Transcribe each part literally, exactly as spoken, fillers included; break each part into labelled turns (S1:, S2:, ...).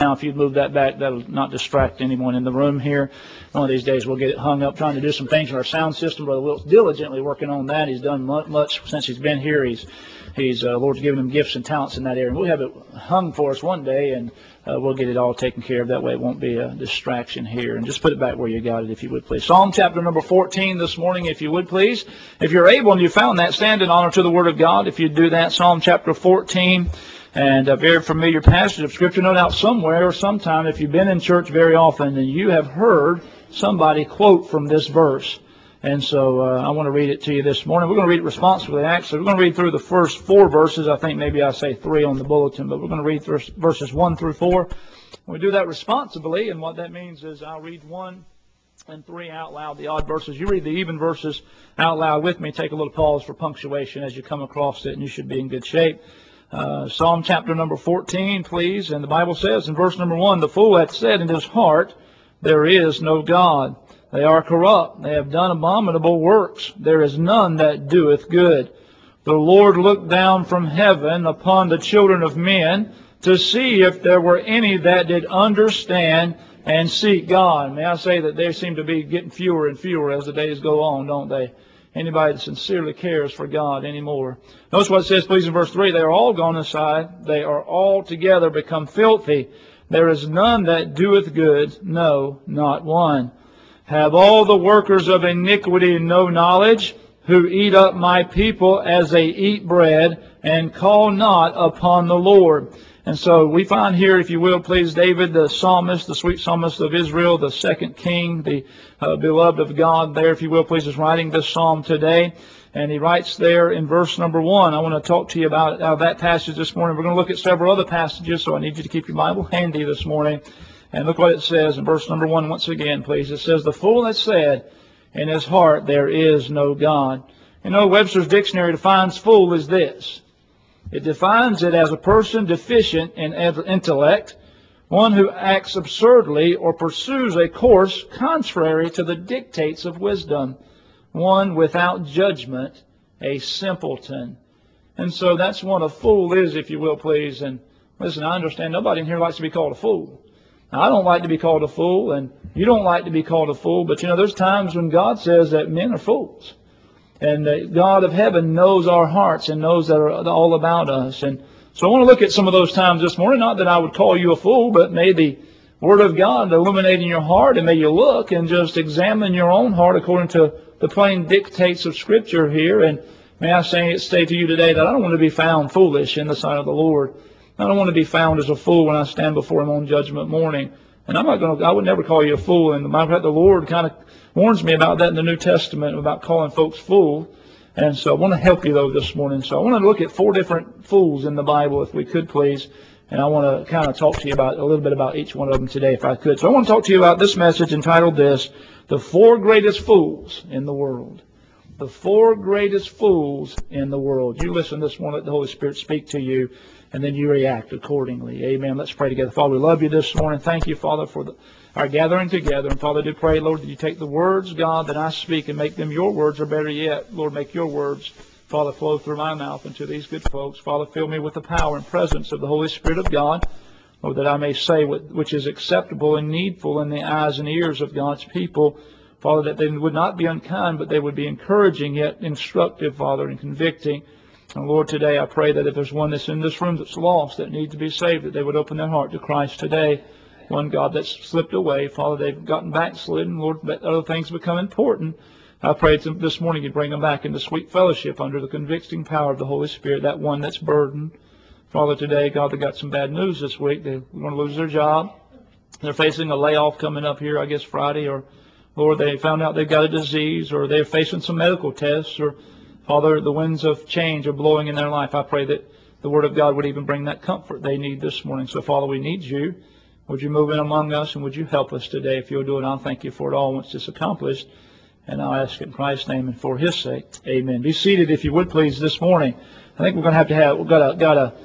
S1: Now, if you'd move that back, that'll not distract anyone in the room here. One of these days, we'll get it hung up, trying to do some things in our sound system. Brother Wilt's diligently working on that. He's done much since he's been here. He's, he's uh, Lord's given him gifts and talents in that area. And we'll have it hung for us one day, and uh, we'll get it all taken care of. That way, it won't be a distraction here. And just put it back where you got it, if you would, please. Psalm chapter number fourteen this morning, if you would, please. If you're able and you found that, stand in honor to the Word of God. If you'd do that, Psalm chapter fourteen. And a very familiar passage of Scripture, no doubt somewhere or sometime, if you've been in church very often, then you have heard somebody quote from this verse. And so uh, I want to read it to you this morning. We're going to read it responsibly, actually. We're going to read through the first four verses. I think maybe I say three on the bulletin, but we're going to read through verses one through four. We do that responsibly, and what that means is I'll read one and three out loud, the odd verses. You read the even verses out loud with me. Take a little pause for punctuation as you come across it, and you should be in good shape. Uh, Psalm chapter number fourteen, please. And the Bible says in verse number one, the fool hath said in his heart, there is no God. They are corrupt. They have done abominable works. There is none that doeth good. The Lord looked down from heaven upon the children of men to see if there were any that did understand and seek God. May I say that they seem to be getting fewer and fewer as the days go on, don't they? Anybody that sincerely cares for God anymore. Notice what it says, please, in verse three. They are all gone aside. They are all together become filthy. There is none that doeth good, no, not one. Have all the workers of iniquity no knowledge, who eat up my people as they eat bread, and call not upon the Lord. And so we find here, if you will, please, David, the psalmist, the sweet psalmist of Israel, the second king, the uh, beloved of God there, if you will, please, is writing this psalm today. And he writes there in verse number one. I want to talk to you about uh, that passage this morning. We're going to look at several other passages, so I need you to keep your Bible handy this morning. And look what it says in verse number one once again, please. It says, the fool has said in his heart, there is no God. You know, Webster's dictionary defines fool as this. It defines it as a person deficient in intellect, one who acts absurdly or pursues a course contrary to the dictates of wisdom, one without judgment, a simpleton. And so that's what a fool is, if you will, please. And listen, I understand nobody in here likes to be called a fool. Now, I don't like to be called a fool, and you don't like to be called a fool, but you know, there's times when God says that men are fools. And the God of heaven knows our hearts and knows that are all about us. And so I want to look at some of those times this morning. Not that I would call you a fool, but may the Word of God illuminate in your heart, and may you look and just examine your own heart according to the plain dictates of Scripture here. And may I say, say to you today that I don't want to be found foolish in the sight of the Lord. I don't want to be found as a fool when I stand before Him on Judgment morning. And I'm not going to, I would never call you a fool. And the matter of fact, the Lord kind of warns me about that in the New Testament, about calling folks fool. And so I want to help you, though, this morning. So I want to look at four different fools in the Bible, if we could, please. And I want to kind of talk to you about a little bit about each one of them today, if I could. So I want to talk to you about this message entitled this, The Four Greatest Fools in the World. The four greatest fools in the world. You listen this morning, let the Holy Spirit speak to you, and then you react accordingly. Amen. Let's pray together. Father, we love you this morning. Thank you, Father, for the, our gathering together. And Father, I do pray, Lord, that you take the words, God, that I speak and make them your words, or better yet, Lord, make your words, Father, flow through my mouth into these good folks. Father, fill me with the power and presence of the Holy Spirit of God, Lord, that I may say what, which is acceptable and needful in the eyes and ears of God's people. Father, that they would not be unkind, but they would be encouraging, yet instructive, Father, and convicting. And Lord, today I pray that if there's one that's in this room that's lost, that needs to be saved, that they would open their heart to Christ today. One, God, that's slipped away. Father, they've gotten backslidden. Lord, that other things become important. I pray this morning you bring them back into sweet fellowship under the convicting power of the Holy Spirit, that one that's burdened. Father, today, God, they got some bad news this week. They're going to lose their job. They're facing a layoff coming up here, I guess, Friday, or Lord, they found out they've got a disease, or they're facing some medical tests, or Father, the winds of change are blowing in their life. I pray that the Word of God would even bring that comfort they need this morning. So, Father, we need you. Would you move in among us, and would you help us today? If you'll do it, I'll thank you for it all once it's accomplished. And I'll ask it in Christ's name and for His sake. Amen. Be seated, if you would, please, this morning. I think we're going to have to have, we've got a, got a,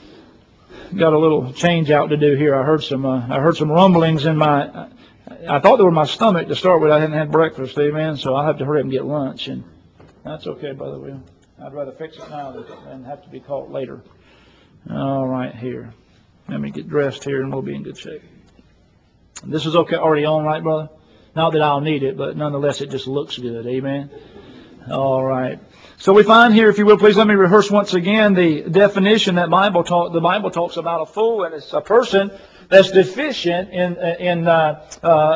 S1: got a little change out to do here. I heard some, uh, I heard some rumblings in my, I thought they were my stomach to start with. I hadn't had breakfast, amen. So I'll have to hurry up and get lunch. And that's okay, Brother Will. I'd rather fix it now than have to be caught later. All right, here. Let me get dressed here and we'll be in good shape. This is okay, already on, right, brother? Not that I'll need it, but nonetheless it just looks good. Amen? All right. So we find here, if you will, please let me rehearse once again the definition that Bible talk, the Bible talks about a fool, and it's a person that's deficient in in uh,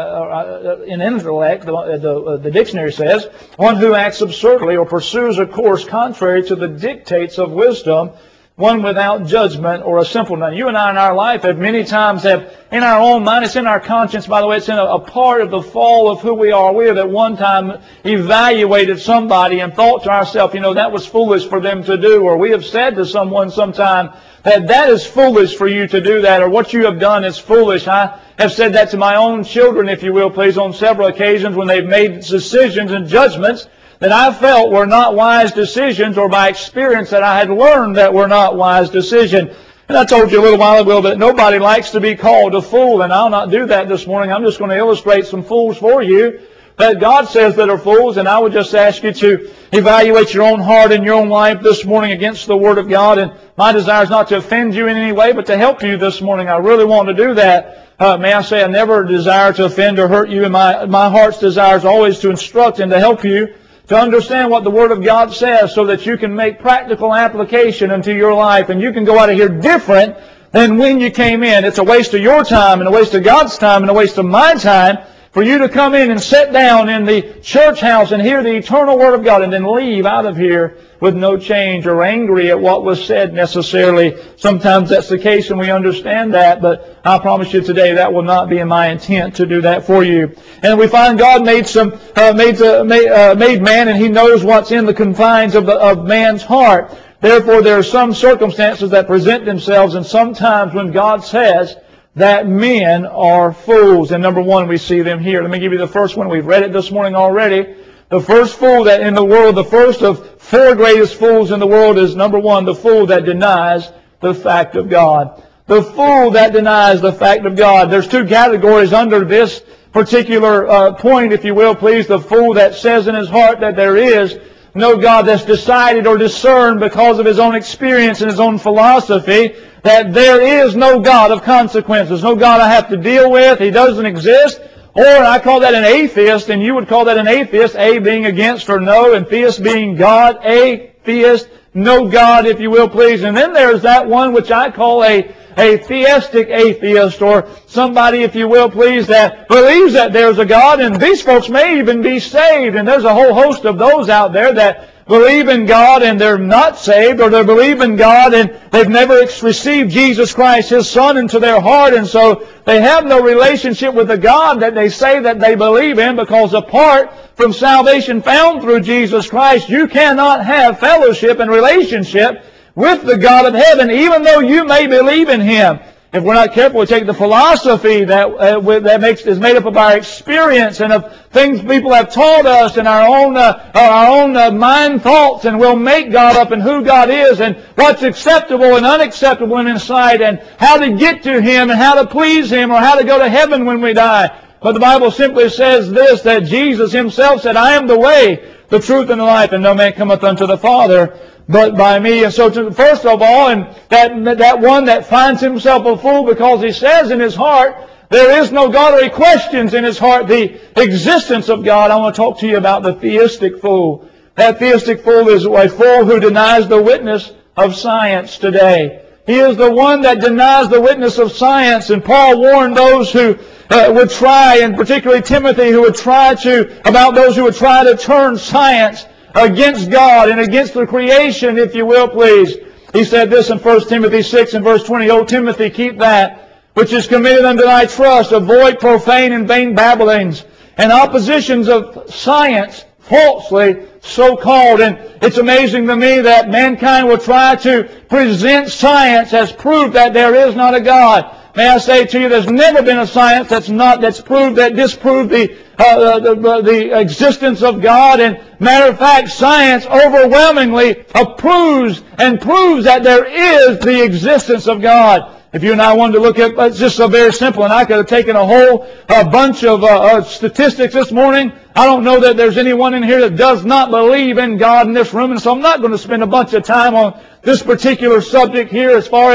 S1: uh, in intellect. The, the, the dictionary says, one who acts absurdly or pursues a course contrary to the dictates of wisdom, one without judgment or a simple one. You and I in our life have many times have, in our own mind, it's in our conscience, by the way, it's in a, a part of the fall of who we are. We have at one time evaluated somebody and thought to ourselves, you know, that was foolish for them to do. Or we have said to someone sometime that that is foolish for you to do that, or what you have done is foolish. I have said that to my own children, if you will, please, on several occasions when they've made decisions and judgments that I felt were not wise decisions, or by experience that I had learned that were not wise decisions. And I told you a little while ago that nobody likes to be called a fool, and I'll not do that this morning. I'm just going to illustrate some fools for you that God says that are fools, and I would just ask you to evaluate your own heart and your own life this morning against the Word of God. And my desire is not to offend you in any way, but to help you this morning. I really want to do that. Uh, may I say I never desire to offend or hurt you, and my, my heart's desire is always to instruct and to help you to understand what the Word of God says so that you can make practical application into your life and you can go out of here different than when you came in. It's a waste of your time and a waste of God's time and a waste of my time for you to come in and sit down in the church house and hear the eternal Word of God and then leave out of here with no change or angry at what was said necessarily. Sometimes that's the case and we understand that, but I promise you today that will not be in my intent to do that for you. And we find God made some uh, made, uh, made, uh, made man, and He knows what's in the confines of, the, of man's heart. Therefore, there are some circumstances that present themselves, and sometimes when God says that men are fools. And number one, we see them here. Let me give you the first one. We've read it this morning already. The first fool that in the world, the first of four greatest fools in the world is, number one, the fool that denies the fact of God. The fool that denies the fact of God. There's two categories under this particular uh, point, if you will, please. The fool that says in his heart that there is no God, that's decided or discerned because of his own experience and his own philosophy that there is no God of consequences, no God I have to deal with, He doesn't exist. Or I call that an atheist, and you would call that an atheist, A being against or no, and theist being God, atheist, no God, if you will, please. And then there's that one which I call a, a theistic atheist, or somebody, if you will, please, that believes that there's a God, and these folks may even be saved. And there's a whole host of those out there that believe in God and they're not saved, or they believe in God and they've never received Jesus Christ, His Son, into their heart, and so they have no relationship with the God that they say that they believe in, because apart from salvation found through Jesus Christ, you cannot have fellowship and relationship with the God of heaven, even though you may believe in Him. If we're not careful, we take the philosophy that uh, that makes is made up of our experience and of things people have taught us and our own uh, our own uh, mind thoughts, and we'll make God up and who God is and what's acceptable and unacceptable in His sight, and how to get to Him and how to please Him, or how to go to heaven when we die. But the Bible simply says this, that Jesus Himself said, "I am the way, the truth, and the life, and no man cometh unto the Father but by me." And so, to, first of all, and that that one that finds himself a fool because he says in his heart there is no God, or he questions in his heart the existence of God, I want to talk to you about the theistic fool. That theistic fool is a fool who denies the witness of science today. He is the one that denies the witness of science. And Paul warned those who uh, would try, and particularly Timothy, who would try to, about those who would try to turn science against God and against the creation, if you will, please. He said this in First Timothy six and verse twenty, "O Timothy, keep that which is committed unto thy trust. Avoid profane and vain babblings and oppositions of science, falsely so called." And it's amazing to me that mankind will try to present science as proof that there is not a God. May I say to you, there's never been a science that's not that's proved that disproved the, uh, the, the the existence of God. And matter of fact, science overwhelmingly approves and proves that there is the existence of God. If you and I wanted to look at, it's just so very simple, and I could have taken a whole uh, bunch of uh, uh, statistics this morning. I don't know that there's anyone in here that does not believe in God in this room, and so I'm not going to spend a bunch of time on this particular subject here as far as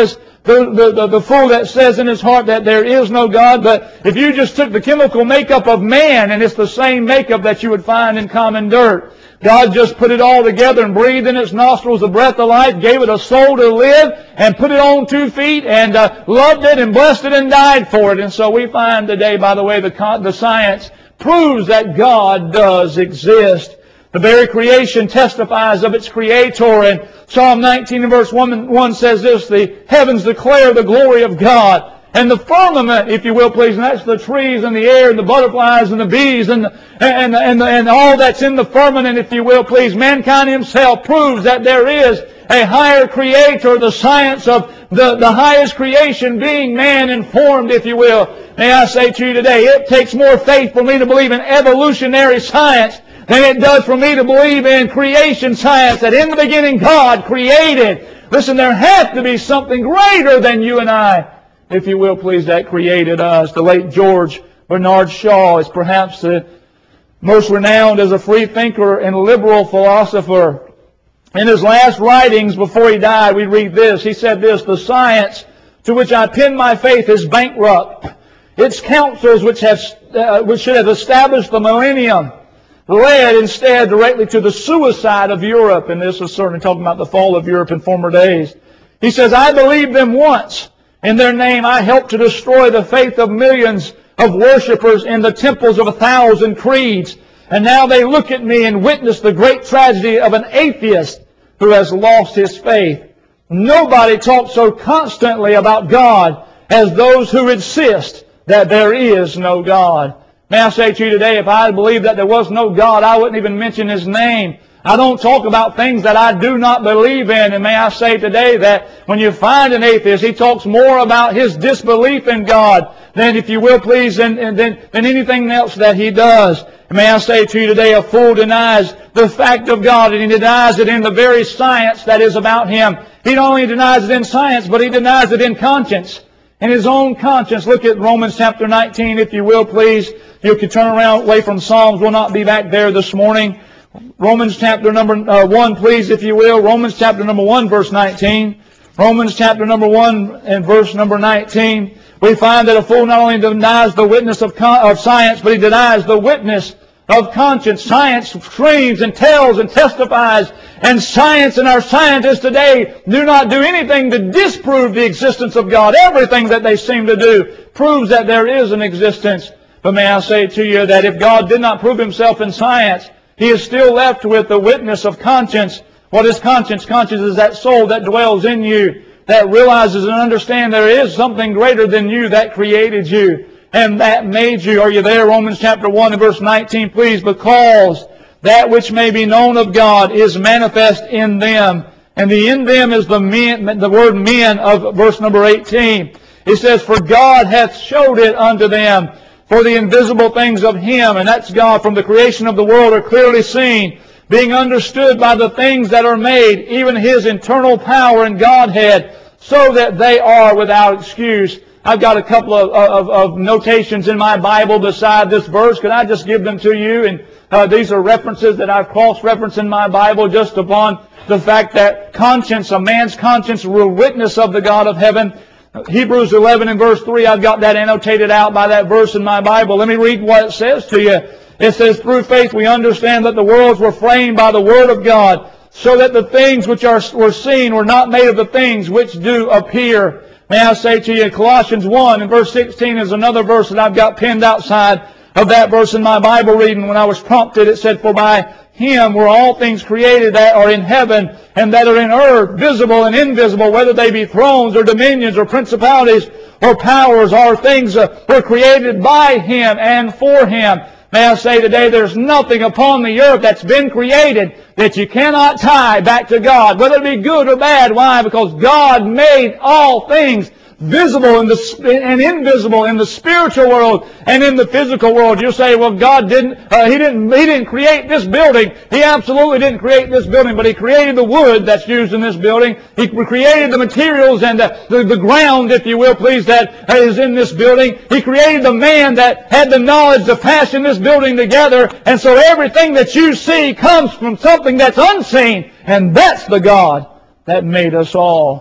S2: the, the, the, the fool that says in his heart that there is no God. But if you just took the chemical makeup of man, and it's the same makeup that you would find in common dirt, God just put it all together and breathed in its nostrils the breath of life, gave it a soul to live, and put it on two feet, and uh, loved it and blessed it and died for it. And so we find today, by the way, the, the science proves that God does exist. The very creation testifies of its Creator. And Psalm nineteen and verse one says this, the heavens declare the glory of God. And the firmament, if you will, please, and that's the trees and the air and the butterflies and the bees and, and, and, and all that's in the firmament, if you will, please. Mankind himself proves that there is a higher creator, the science of the, the highest creation being man informed, if you will. May I say to you today, it takes more faith for me to believe in evolutionary science than it does for me to believe in creation science, that in the beginning God created. Listen, there has to be something greater than you and I, if you will, please, that created us. The late George Bernard Shaw is perhaps the most renowned as a free thinker and liberal philosopher. In his last writings before he died, we read this. He said this, the science to which I pin my faith is bankrupt. Its counsels, which, have, uh, which should have established the millennium, led instead directly to the suicide of Europe. And this is certainly talking about the fall of Europe in former days. He says, I believed them once. In their name I helped to destroy the faith of millions of worshippers in the temples of a thousand creeds. And now they look at me and witness the great tragedy of an atheist who has lost his faith. Nobody talks so constantly about God as those who insist that there is no God. May I say to you today, if I believed that there was no God, I wouldn't even mention His name. I don't talk about things that I do not believe in. And may I say today that when you find an atheist, he talks more about his disbelief in God than, if you will please, than, than, than anything else that he does. And may I say to you today, a fool denies the fact of God, and he denies it in the very science that is about him. He not only denies it in science, but he denies it in conscience. In his own conscience. Look at Romans chapter nineteen, if you will, please. You can turn around away from Psalms. We'll not be back there this morning. Romans chapter number uh, one, please, if you will. Romans chapter number one, verse nineteen. Romans chapter number one and verse number nineteen. We find that a fool not only denies the witness of, con- of science, but he denies the witness of conscience. Science screams and tells and testifies, and science and our scientists today do not do anything to disprove the existence of God. Everything that they seem to do proves that there is an existence. But may I say to you that if God did not prove Himself in science, He is still left with the witness of conscience. What is conscience? Conscience is that soul that dwells in you, that realizes and understands there is something greater than you that created you and that made you. Are you there? Romans chapter one and verse nineteen, please. Because that which may be known of God is manifest in them. And the in them is the men, the word men of verse number eighteen. It says, for God hath showed it unto them. For the invisible things of Him, and that's God, from the creation of the world are clearly seen, being understood by the things that are made, even His internal power and Godhead, so that they are without excuse. I've got a couple of, of, of notations in my Bible beside this verse. Can I just give them to you? And uh, these are references that I've cross-referenced in my Bible just upon the fact that conscience, a man's conscience, will witness of the God of heaven. Hebrews eleven and verse three, I've got that annotated out by that verse in my Bible. Let me read what it says to you. It says, through faith we understand that the worlds were framed by the Word of God, so that the things which are were seen were not made of the things which do appear. May I say to you, Colossians one and verse sixteen is another verse that I've got pinned outside of that verse in my Bible reading. When I was prompted, it said, for by Him were all things created that are in heaven and that are in earth, visible and invisible, whether they be thrones or dominions or principalities or powers, or things uh, were created by Him and for Him. May I say today, there's nothing upon the earth that's been created that you cannot tie back to God, whether it be good or bad. Why? Because God made all things visible in the, and invisible in the spiritual world and in the physical world. You say, well, God didn't, uh, He didn't, He didn't create this building. He absolutely didn't create this building, but He created the wood that's used in this building. He created the materials and the, the, the ground, if you will, please, that is in this building. He created the man that had the knowledge to fashion this building together. And so everything that you see comes from something that's unseen. And that's the God that made us all.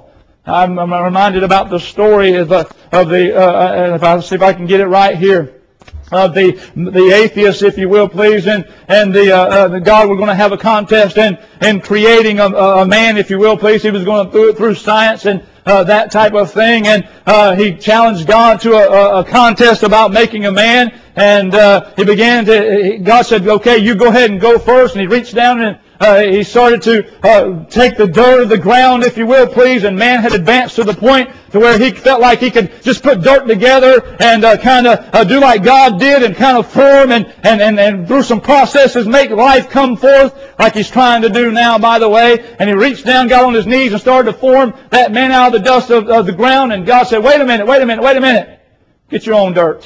S2: I'm, I'm reminded about the story of, uh, of the, uh, if I see if I can get it right here, of the the atheists, if you will, please, and and the, uh, uh, the God were going to have a contest in in creating a, a man, if you will, please. He was going to do it through science and uh, that type of thing, and uh, he challenged God to a, a contest about making a man, and uh, he began to. God said, "Okay, you go ahead and go first," and he reached down and Uh, he started to uh, take the dirt of the ground, if you will, please, and man had advanced to the point to where he felt like he could just put dirt together and uh, kind of uh, do like God did and kind of form and, and, and, and through some processes make life come forth like he's trying to do now, by the way. And he reached down, got on his knees, and started to form that man out of the dust of, of the ground. And God said, wait a minute, wait a minute, wait a minute. Get your own dirt.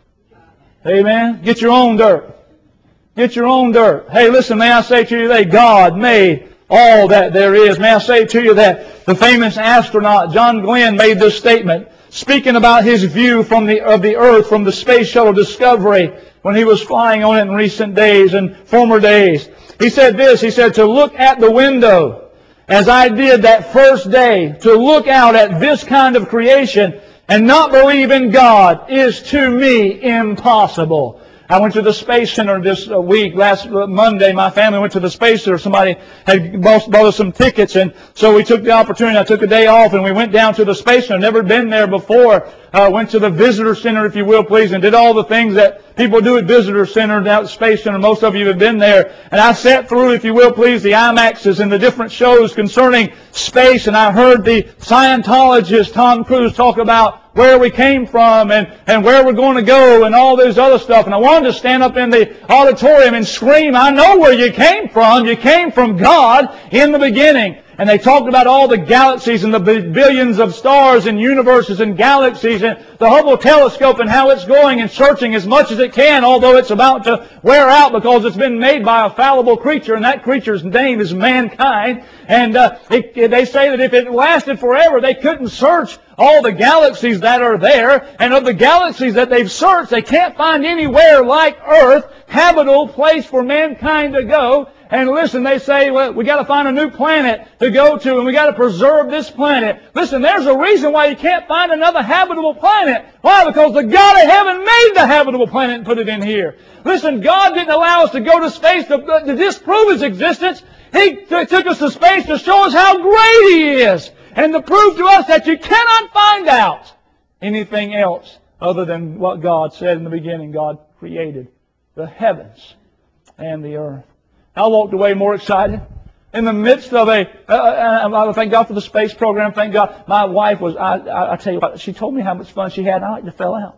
S2: Amen? Get your own dirt. Get your own dirt. Hey, listen, may I say to you that God made all that there is. May I say to you that the famous astronaut John Glenn made this statement, speaking about his view from the of the Earth from the Space Shuttle Discovery when he was flying on it in recent days and former days. He said this, he said, to look at the window as I did that first day, to look out at this kind of creation and not believe in God is to me impossible. I went to the Space Center this week. Last Monday, my family went to the Space Center. Somebody had bought us some tickets, and so we took the opportunity. I took a day off, and we went down to the Space Center. Never been there before. Uh, went to the Visitor Center, if you will, please, and did all the things that people do at Visitor Center, down at the Space Center. Most of you have been there. And I sat through, if you will, please, the IMAXs and the different shows concerning space, and I heard the Scientologist Tom Cruise talk about where we came from and, and where we're going to go and all this other stuff. And I wanted to stand up in the auditorium and scream, I know where you came from. You came from God in the beginning. And they talked about all the galaxies and the billions of stars and universes and galaxies and the Hubble telescope and how it's going and searching as much as it can, although it's about to wear out because it's been made by a fallible creature, and that creature's name is mankind. And uh, it, they say that if it lasted forever, they couldn't search all the galaxies that are there. And of the galaxies that they've searched, they can't find anywhere like Earth, habitable place for mankind to go. And listen, they say, well, we got to find a new planet to go to, and we got to preserve this planet. Listen, there's a reason why you can't find another habitable planet. Why? Because the God of heaven made the habitable planet and put it in here. Listen, God didn't allow us to go to space to, to disprove His existence. He t- took us to space to show us how great He is, and to prove to us that you cannot find out anything else other than what God said in the beginning. God created the heavens and the earth. I walked away more excited. In the midst of a, uh, uh, thank God for the space program, thank God. My wife was, I, I, I tell you what, she told me how much fun she had, and I like to fell out.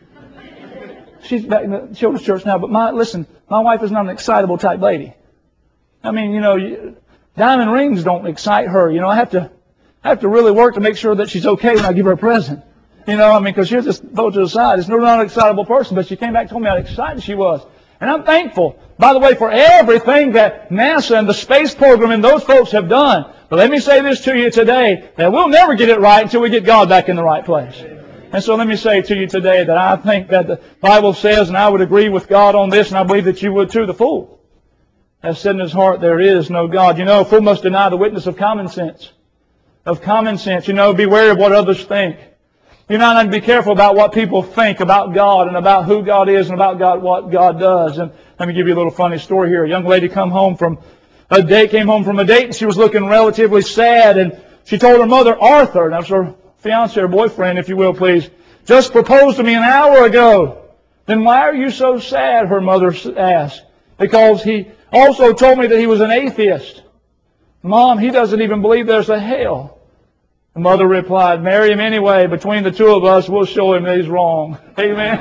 S2: She's back in the children's church now, but my, listen, my wife is not an excitable type lady. I mean, you know, you, diamond rings don't excite her. You know, I have to, I have to really work to make sure that she's okay when I give her a present. You know, I mean, because she'll just throw it to the side. It's not an excitable person, but she came back and told me how excited she was. And I'm thankful, by the way, for everything that NASA and the space program and those folks have done. But let me say this to you today, that we'll never get it right until we get God back in the right place. And so let me say to you today that I think that the Bible says, and I would agree with God on this, and I believe that you would too, the fool has said in his heart, there is no God. You know, a fool must deny the witness of common sense. Of common sense. You know, beware of what others think. You know, and be careful about what people think about God and about who God is and about God, what God does. And let me give you a little funny story here. A young lady come home from a date, came home from a date, and she was looking relatively sad. And she told her mother, Arthur, that's her fiance or boyfriend, if you will, please, just proposed to me an hour ago. Then why are you so sad? Her mother asked. Because he also told me that he was an atheist. Mom, he doesn't even believe there's a hell. The mother replied, marry him anyway. Between the two of us, we'll show him that he's wrong. Amen.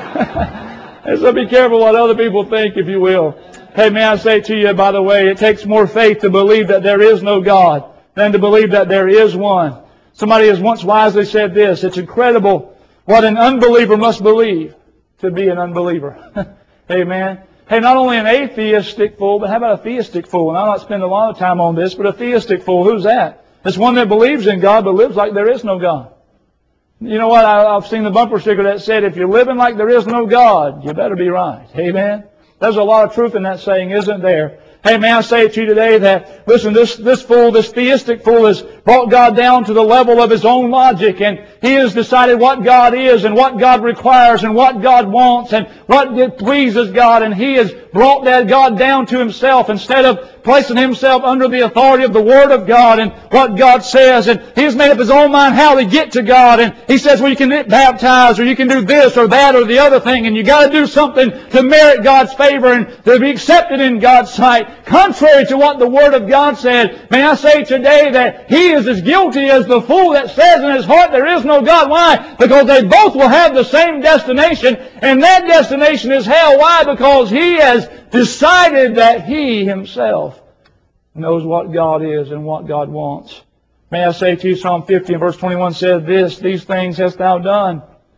S2: And so be careful what other people think, if you will. Hey, may I say to you, by the way, it takes more faith to believe that there is no God than to believe that there is one. Somebody has once wisely said this, it's incredible what an unbeliever must believe to be an unbeliever. Amen. Hey, not only an atheistic fool, but how about a theistic fool? And I'll not spend a lot of time on this, but a theistic fool, who's that? It's one that believes in God but lives like there is no God. You know what? I, I've seen the bumper sticker that said, if you're living like there is no God, you better be right. Amen? There's a lot of truth in that saying, isn't there? Hey, may I say to you today that, listen, this, this fool, this theistic fool has brought God down to the level of his own logic, and he has decided what God is and what God requires and what God wants and what pleases God, and he has brought that God down to himself instead of placing himself under the authority of the Word of God and what God says. And he has made up his own mind how to get to God. And he says, well, you can get baptized, or you can do this or that or the other thing, and you got to do something to merit God's favor and to be accepted in God's sight, contrary to what the Word of God said. May I say today that he is as guilty as the fool that says in his heart there is no God. Why? Because they both will have the same destination, and that destination is hell. Why? Because he has decided that he himself knows what God is and what God wants. May I say to you, Psalm fifty and verse twenty-one said this, these things hast thou done.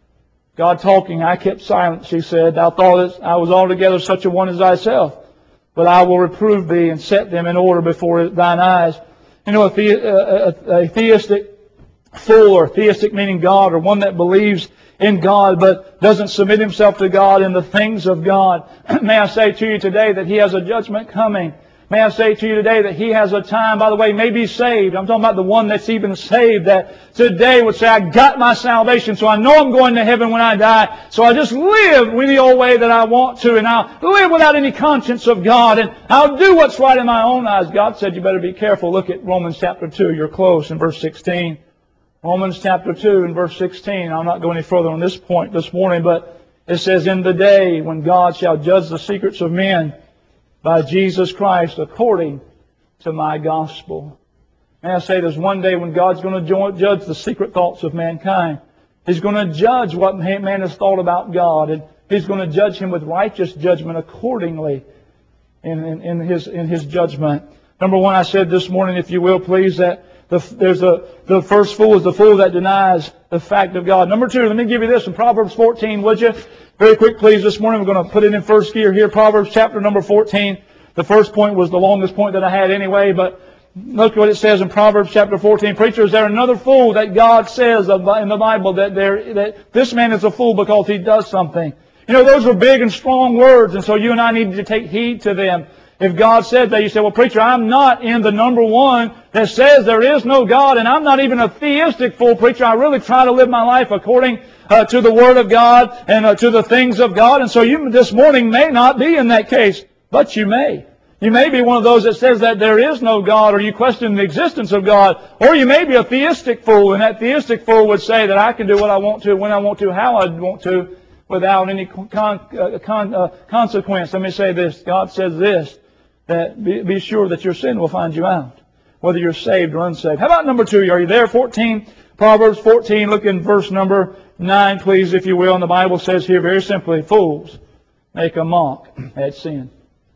S2: God talking, I kept silence, he said. Thou thoughtest I was altogether such a one as thyself. But I will reprove thee and set them in order before thine eyes. You know, a, the, a, a theistic fool, or theistic meaning God, or one that believes in God but doesn't submit himself to God in the things of God. May I say to you today that he has a judgment coming. May I say to you today that he has a time, by the way, may be saved. I'm talking about the one that's even saved, that today would say, I got my salvation, so I know I'm going to heaven when I die, so I just live any old way that I want to, and I'll live without any conscience of God, and I'll do what's right in my own eyes. God said you better be careful. Look at Romans chapter two. You're close in verse sixteen. Romans chapter two and verse sixteen. I'll not go any further on this point this morning, but it says, in the day when God shall judge the secrets of men by Jesus Christ according to my gospel. And I say there's one day when God's going to judge the secret thoughts of mankind. He's going to judge what man has thought about God, and He's going to judge him with righteous judgment accordingly in, in, in His in His judgment. Number one, I said this morning, if you will, please, that the, there's a the first fool is the fool that denies the fact of God. Number two, let me give you this in Proverbs fourteen, would you? Very quick, please, this morning. We're going to put it in first gear here. Proverbs chapter number fourteen. The first point was the longest point that I had anyway, but look what it says in Proverbs chapter fourteen. Preacher, is there another fool that God says in the Bible that there that this man is a fool because he does something? You know, those are big and strong words, and so you and I need to take heed to them. If God said that, you say, well, preacher, I'm not in the number one that says there is no God, and I'm not even a theistic fool, preacher. I really try to live my life according uh, to the Word of God and uh, to the things of God. And so you this morning may not be in that case, but you may. You may be one of those that says that there is no God, or you question the existence of God, or you may be a theistic fool, and that theistic fool would say that I can do what I want to, when I want to, how I want to, without any con, uh, con, uh, consequence. Let me say this. God says this, that be, be sure that your sin will find you out, whether you're saved or unsaved. How about number two? Are you there? fourteen, Proverbs fourteen, look in verse number nine, please, if you will. And the Bible says here very simply, fools make a mock at sin.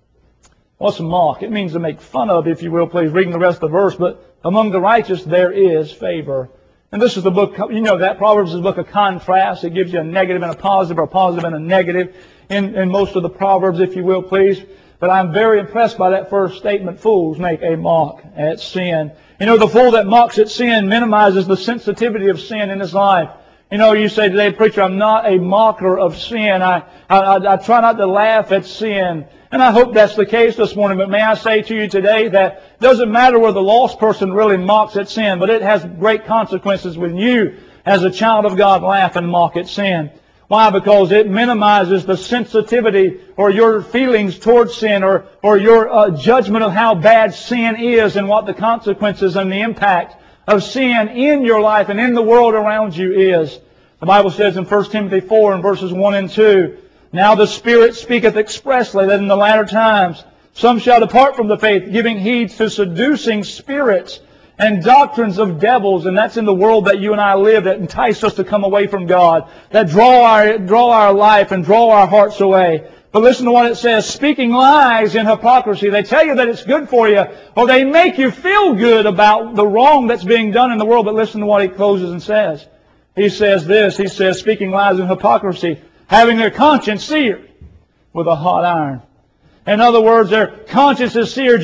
S2: What's a mock? It means to make fun of, if you will, please, reading the rest of the verse. But among the righteous there is favor. And this is the book, you know that Proverbs is a book of contrast. It gives you a negative and a positive, or a positive and a negative in, in most of the Proverbs, if you will, please. But I'm very impressed by that first statement, fools make a mock at sin. You know, the fool that mocks at sin minimizes the sensitivity of sin in his life. You know, you say today, preacher, I'm not a mocker of sin. I, I, I try not to laugh at sin. And I hope that's the case this morning. But may I say to you today that it doesn't matter where the lost person really mocks at sin, but it has great consequences when you, as a child of God, laugh and mock at sin. Why? Because it minimizes the sensitivity or your feelings towards sin, or, or your uh, judgment of how bad sin is and what the consequences and the impact of sin in your life and in the world around you is. The Bible says in First Timothy four and verses one and two, now the Spirit speaketh expressly that in the latter times some shall depart from the faith, giving heed to seducing spirits and doctrines of devils. And that's in the world that you and I live, that entice us to come away from God, that draw our, draw our life and draw our hearts away. But listen to what it says, speaking lies in hypocrisy. They tell you that it's good for you, or they make you feel good about the wrong that's being done in the world. But listen to what he closes and says. He says this, he says, speaking lies in hypocrisy, having their conscience seared with a hot iron. In other words, their conscience is seared. You,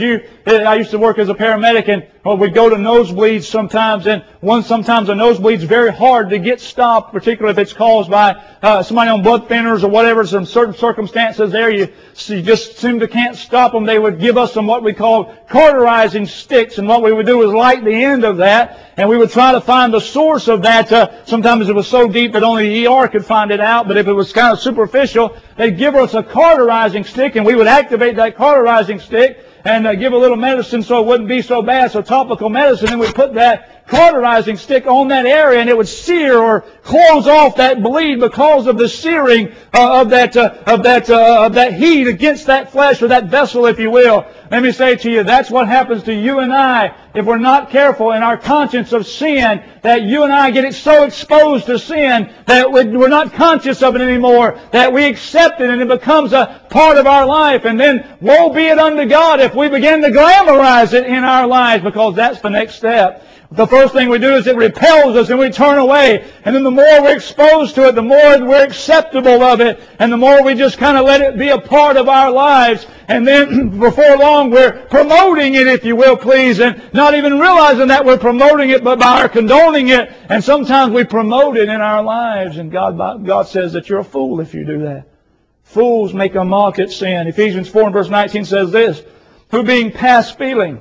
S2: I used to work as a paramedic, and well, we'd go to nosebleeds sometimes, and one sometimes a nosebleed's very hard to get stopped, particularly if it's caused by uh, somebody on blood thinners or whatever. Some certain circumstances there, you, you just seem to can't stop them. They would give us some what we call cauterizing sticks, and what we would do is light the end of that, and we would try to find the source of that. Uh, sometimes it was so deep that only the E R could find it out, but if it was kind of superficial, they'd give us a cauterizing stick, and we would activate that cauterizing stick and uh, give a little medicine so it wouldn't be so bad, so topical medicine, and we'd put that cauterizing stick on that area, and it would sear or close off that bleed because of the searing uh, of that uh, of that uh, of that heat against that flesh or that vessel, if you will. Let me say to you, that's what happens to you and I if we're not careful in our conscience of sin, that you and I get it so exposed to sin that we're not conscious of it anymore, that we accept it and it becomes a part of our life. And then woe be it unto God if we begin to glamorize it in our lives, because that's the next step. The first thing we do is it repels us and we turn away. And then the more we're exposed to it, the more we're acceptable of it. And the more we just kind of let it be a part of our lives. And then before long we're promoting it, if you will, please. And not even realizing that we're promoting it, but by our condoning it. And sometimes we promote it in our lives. And God, God says that you're a fool if you do that. Fools make a mock at sin. Ephesians four and verse nineteen says this, who being past feeling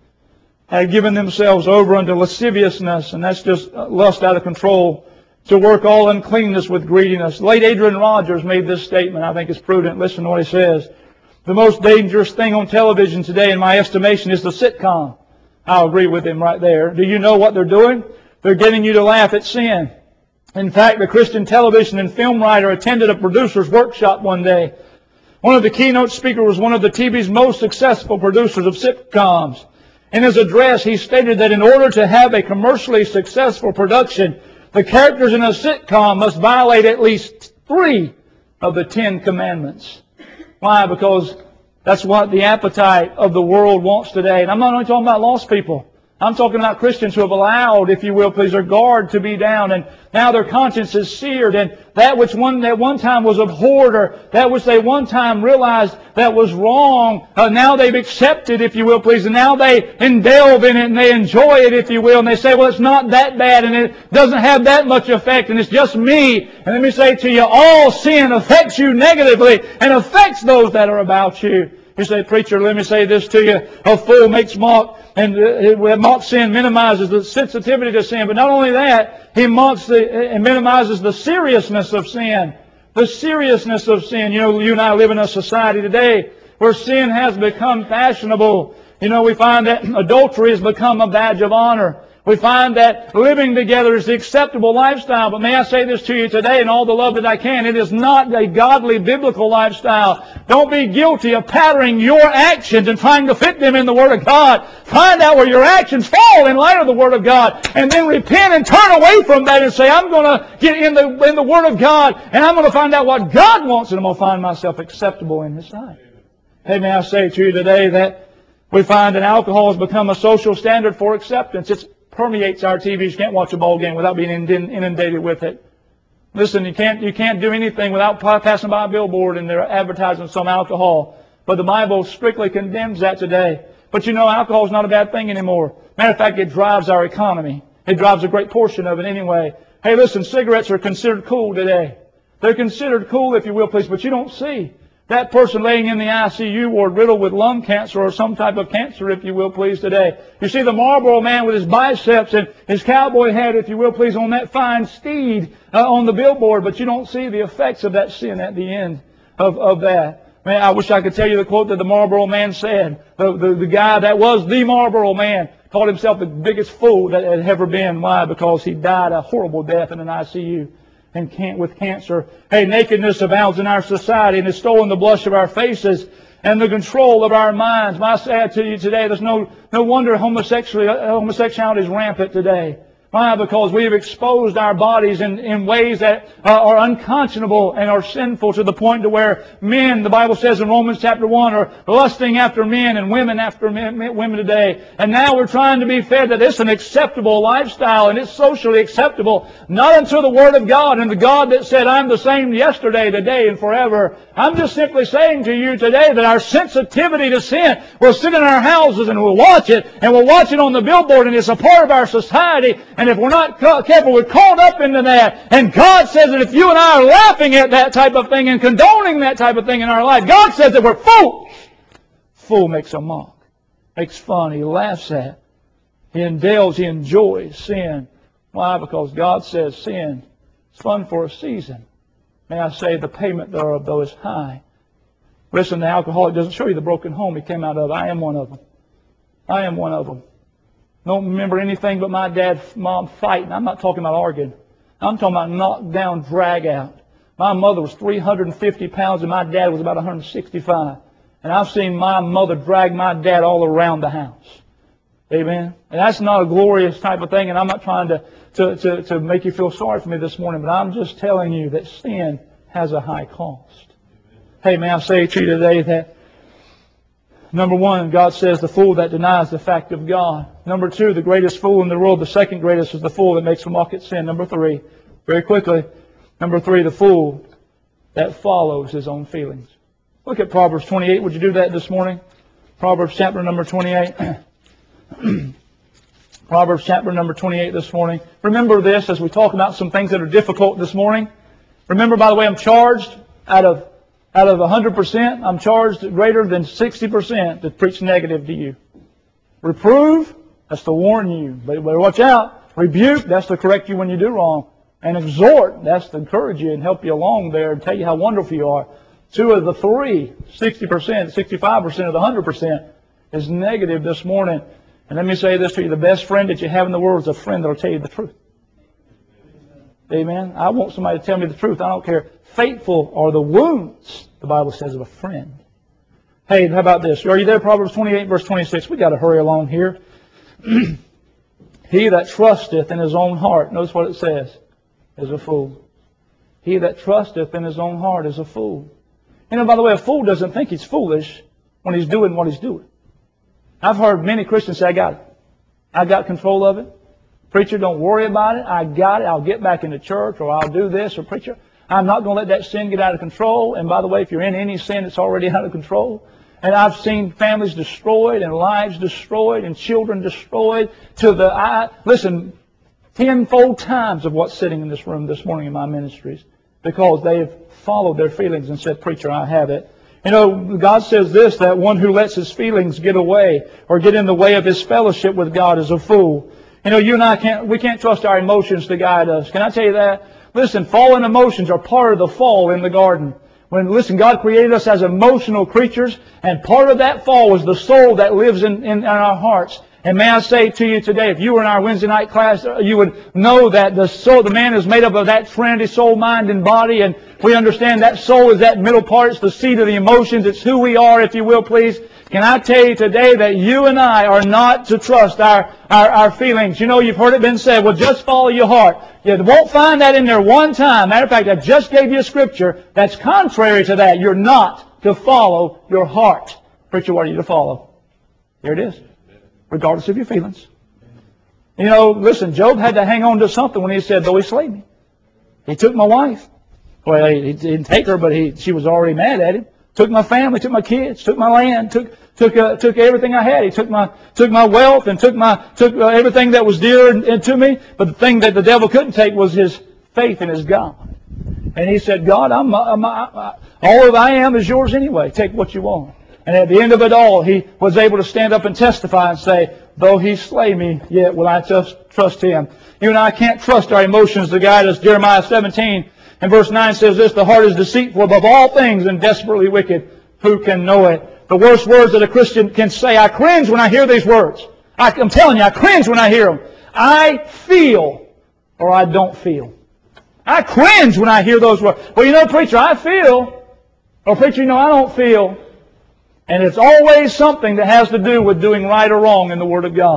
S2: had given themselves over unto lasciviousness, and that's just lust out of control, to work all uncleanness with greediness. Late Adrian Rogers made this statement. I think it's prudent. Listen to what he says. The most dangerous thing on television today, in my estimation, is the sitcom. I'll agree with him right there. Do you know what they're doing? They're getting you to laugh at sin. In fact, the Christian television and film writer attended a producer's workshop one day. One of the keynote speakers was one of the T V's most successful producers of sitcoms. In his address, he stated that in order to have a commercially successful production, the characters in a sitcom must violate at least three of the Ten Commandments. Why? Because that's what the appetite of the world wants today. And I'm not only talking about lost people. I'm talking about Christians who have allowed, if you will, please, their guard to be down, and now their conscience is seared, and that which one at one time was abhorred, or that which they one time realized that was wrong, uh, now they've accepted, if you will, please, and now they indulge in it and they enjoy it, if you will, and they say, well, it's not that bad, and it doesn't have that much effect, and it's just me. And let me say to you, all sin affects you negatively and affects those that are about you. You say, preacher, let me say this to you. A fool makes mock, and uh, mock sin minimizes the sensitivity to sin. But not only that, he mocks the, and minimizes the seriousness of sin. The seriousness of sin. You know, you and I live in a society today where sin has become fashionable. You know, we find that adultery has become a badge of honor. We find that living together is the acceptable lifestyle. But may I say this to you today in all the love that I can, it is not a godly biblical lifestyle. Don't be guilty of patterning your actions and trying to fit them in the Word of God. Find out where your actions fall in light of the Word of God, and then repent and turn away from that and say, I'm going to get in the, in the Word of God, and I'm going to find out what God wants, and I'm going to find myself acceptable in His sight. Hey, may I say to you today that we find that alcohol has become a social standard for acceptance. It's permeates our T Vs. You can't watch a ball game without being inundated with it. Listen, you can't you can't do anything without passing by a billboard and they're advertising some alcohol. But the Bible strictly condemns that today. But you know, alcohol is not a bad thing anymore. Matter of fact, it drives our economy. It drives a great portion of it anyway. Hey, listen, cigarettes are considered cool today. They're considered cool, if you will, please, but you don't see that person laying in the I C U ward riddled with lung cancer or some type of cancer, if you will, please, today. You see the Marlboro man with his biceps and his cowboy hat, if you will, please, on that fine steed uh, on the billboard, but you don't see the effects of that sin at the end of, of that. Man, I wish I could tell you the quote that the Marlboro man said. The, the, the guy that was the Marlboro man called himself the biggest fool that had ever been. Why? Because he died a horrible death in an I C U. And can't with cancer. Hey, nakedness abounds in our society and has stolen the blush of our faces and the control of our minds. My sad to you today, there's no no wonder homosexuality, homosexuality is rampant today. Why? Because we have exposed our bodies in, in ways that uh, are unconscionable and are sinful to the point to where men, the Bible says in Romans chapter one, are lusting after men and women after men, men, women today. And now we're trying to be fed that it's an acceptable lifestyle and it's socially acceptable, not unto the Word of God and the God that said, I'm the same yesterday, today, and forever. I'm just simply saying to you today that our sensitivity to sin, we'll sit in our houses and we'll watch it, and we'll watch it on the billboard, and it's a part of our society. And if we're not careful, we're caught up into that. And God says that if you and I are laughing at that type of thing and condoning that type of thing in our life, God says that we're fools. Fool makes a mock, makes fun, he laughs at, he indulges, he enjoys sin. Why? Because God says sin is fun for a season. May I say the payment thereof, though, is high. Listen, the alcoholic doesn't show you the broken home he came out of. I am one of them. I am one of them. Don't remember anything but my dad, mom fighting. I'm not talking about arguing. I'm talking about knocked down, drag out. My mother was three hundred fifty pounds and my dad was about one hundred sixty-five. And I've seen my mother drag my dad all around the house. Amen? And that's not a glorious type of thing, and I'm not trying to, to, to, to make you feel sorry for me this morning, but I'm just telling you that sin has a high cost. Hey, may I say to you today that number one, God says the fool that denies the fact of God. Number two, the greatest fool in the world, the second greatest is the fool that makes a mock at sin. Number three, very quickly, number three, the fool that follows his own feelings. Look at Proverbs twenty-eight. Would you do that this morning? Proverbs chapter number twenty-eight. Proverbs chapter number twenty-eight this morning. Remember this as we talk about some things that are difficult this morning. Remember, by the way, I'm charged out of Out of one hundred percent, I'm charged greater than sixty percent to preach negative to you. Reprove, that's to warn you. But watch out. Rebuke, that's to correct you when you do wrong. And exhort, that's to encourage you and help you along there and tell you how wonderful you are. Two of the three, sixty percent, sixty-five percent of the one hundred percent is negative this morning. And let me say this to you. The best friend that you have in the world is a friend that will tell you the truth. Amen. I want somebody to tell me the truth. I don't care. Faithful are the wounds, the Bible says, of a friend. Hey, how about this? Are you there? Proverbs twenty-eight, verse twenty-six. We've got to hurry along here. He that trusteth in his own heart, notice what it says, is a fool. He that trusteth in his own heart is a fool. You know, by the way, a fool doesn't think he's foolish when he's doing what he's doing. I've heard many Christians say, I got it. I got control of it. Preacher, don't worry about it. I got it. I'll get back into church, or I'll do this, or preacher, I'm not going to let that sin get out of control. And by the way, if you're in any sin, it's already out of control. And I've seen families destroyed and lives destroyed and children destroyed to the eye. Listen, tenfold times of what's sitting in this room this morning in my ministries, because they've followed their feelings and said, preacher, I have it. You know, God says this, that one who lets his feelings get away or get in the way of his fellowship with God is a fool. You know, you and I can't, we can't trust our emotions to guide us. Can I tell you that? Listen, fallen emotions are part of the fall in the garden. When, listen, God created us as emotional creatures, and part of that fall was the soul that lives in, in, in our hearts. And may I say to you today, if you were in our Wednesday night class, you would know that the soul, the man is made up of that Trinity, soul, mind, and body. And we understand that soul is that middle part. It's the seat of the emotions. It's who we are, if you will, please. Can I tell you today that you and I are not to trust our, our, our feelings? You know, you've heard it been said, well, just follow your heart. You won't find that in there one time. Matter of fact, I just gave you a scripture that's contrary to that. You're not to follow your heart. Preacher, what are you to follow? Here it is. Regardless of your feelings. You know, listen, Job had to hang on to something when he said, though he slay me. He took my wife. Well, he didn't take her, but he, she was already mad at him. Took my family, took my kids, took my land, took took uh, took everything I had. He took my took my wealth and took my took uh, everything that was dear and, and to me. But the thing that the devil couldn't take was his faith in his God. And he said, God, I'm, I'm, I, all that I am is yours anyway. Take what you want. And at the end of it all, he was able to stand up and testify and say, though he slay me, yet will I just trust him. You and I can't trust our emotions to guide us. Jeremiah seventeen and verse nine says this, the heart is deceitful above all things and desperately wicked. Who can know it? The worst words that a Christian can say. I cringe when I hear these words. I, I'm telling you, I cringe when I hear them. I feel or I don't feel. I cringe when I hear those words. Well, you know, preacher, I feel. Or preacher, you know, I don't feel. And it's always something that has to do with doing right or wrong in the Word of God.